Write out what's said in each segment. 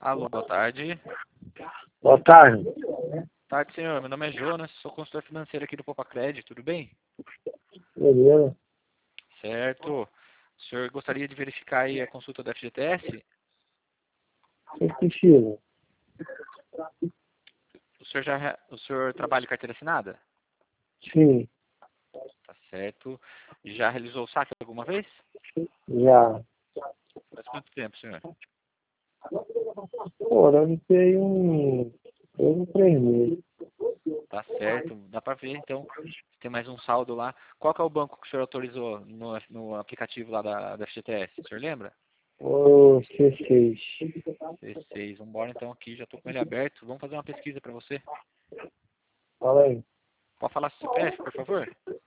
Alô, boa tarde. Boa tarde. Boa tarde, senhor. Meu nome é Jonas, sou consultor financeiro aqui do Popacred, tudo bem? Beleza. Certo. O senhor gostaria de verificar aí a consulta da FGTS? Você precisa? O senhor trabalha em carteira assinada? Sim, Tá certo. Já realizou o saque alguma vez? já. Faz quanto tempo, senhor? Pô, deve ter uns 3 meses. Tá certo. Dá pra ver, então. Tem mais um saldo lá. Qual que é o banco que o senhor autorizou no aplicativo lá da FGTS? O senhor lembra? Ô, C6. C6. Vambora então aqui, já tô com ele aberto. Vamos fazer uma pesquisa pra você. Fala aí. Pode falar CPF, por favor?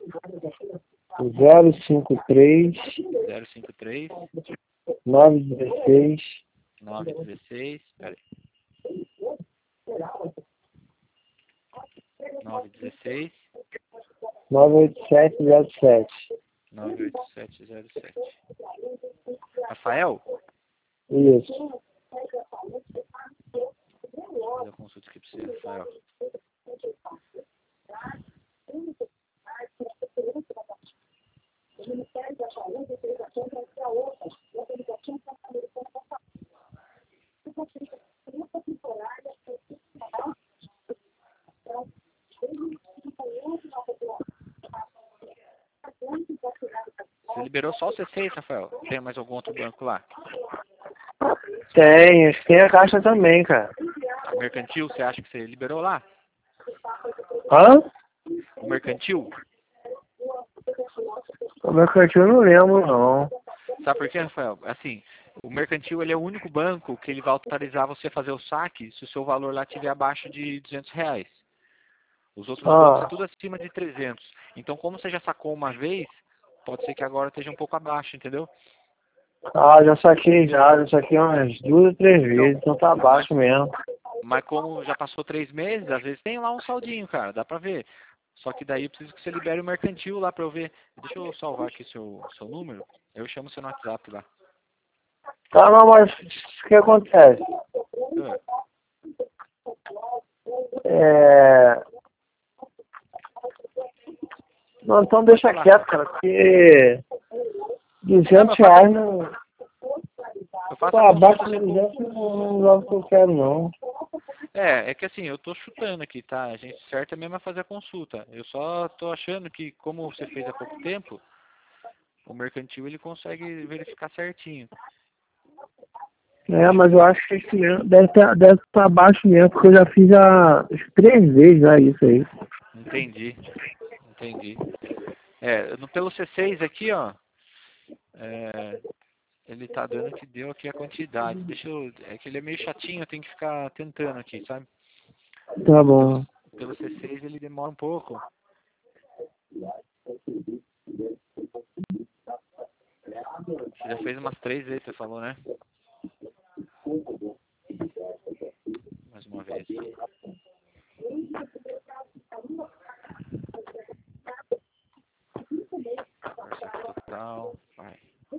053 053 916 916, peraí. 916 98707. 98707. Rafael? Isso. Vou fazer a consulta aqui pra você, Rafael. Você liberou só o C6, Rafael? Tem mais algum outro banco lá? Tem, acho que tem a caixa também, cara. O mercantil, você acha que você liberou lá? Hã? O mercantil? O mercantil eu não lembro, não. Sabe por quê, Rafael? Assim, o mercantil ele é o único banco que ele vai autorizar você a fazer o saque se o seu valor lá estiver abaixo de R$ 200. Os outros bancos é tudo acima de 300. Então, como você já sacou uma vez, pode ser que agora esteja um pouco abaixo, entendeu? Ah, já saquei umas 2 ou 3 vezes, então tá baixo mesmo. Mas como já passou 3 meses, às vezes tem lá um saldinho, cara, dá pra ver. Só que daí eu preciso que você libere o mercantil lá pra eu ver. Deixa eu salvar aqui seu número, eu chamo você no WhatsApp lá. Tá, não, mas o que acontece? Ah, Não, então deixa quieto, cara, porque R$ 200 não... eu faço Pô, a abaixo consulta. de 200 não é o que eu quero, não. É que assim, eu tô chutando aqui, tá? A gente certo é mesmo é fazer a consulta. Eu só tô achando que, como você fez há pouco tempo, o mercantil ele consegue verificar certinho. É, mas eu acho que esse mesmo deve estar abaixo mesmo, porque eu já fiz acho que 3 vezes já isso aí. Entendi. Pelo C6 aqui, ó, ele tá dando que deu aqui a quantidade. É que ele é meio chatinho, eu tenho que ficar tentando aqui, sabe? Tá bom. Pelo C6 ele demora um pouco. Você já fez umas 3 vezes, você falou, né? Mais uma vez aqui. Força total. Vai.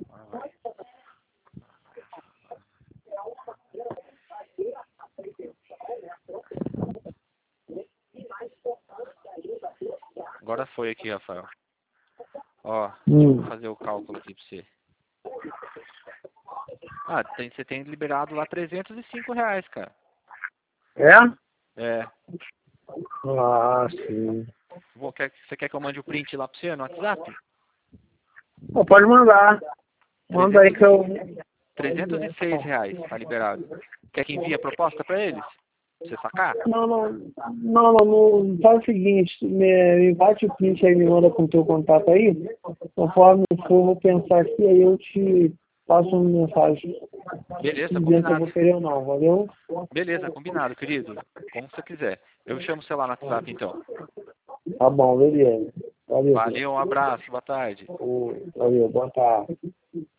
Agora foi aqui, Rafael. Ó, deixa eu fazer o cálculo aqui pra você. Ah, você tem liberado lá R$ 305, cara. É? É. Ah, sim. Você quer que eu mande o print lá pra você no WhatsApp? Pô, pode mandar. Manda aí que eu... R$ 306 tá liberado. Quer que envie a proposta pra eles? Pra você sacar? Não. Faz o seguinte, me bate o print aí, me manda com o teu contato aí. Conforme for, eu vou pensar aqui, aí eu te passo uma mensagem. Beleza, Dizendo se eu vou combinado. querer ou não, valeu? Beleza, combinado, querido. Como você quiser. Eu chamo você lá no WhatsApp, então. Tá bom, beleza. Valeu. Valeu, um abraço, boa tarde. Valeu, boa tarde.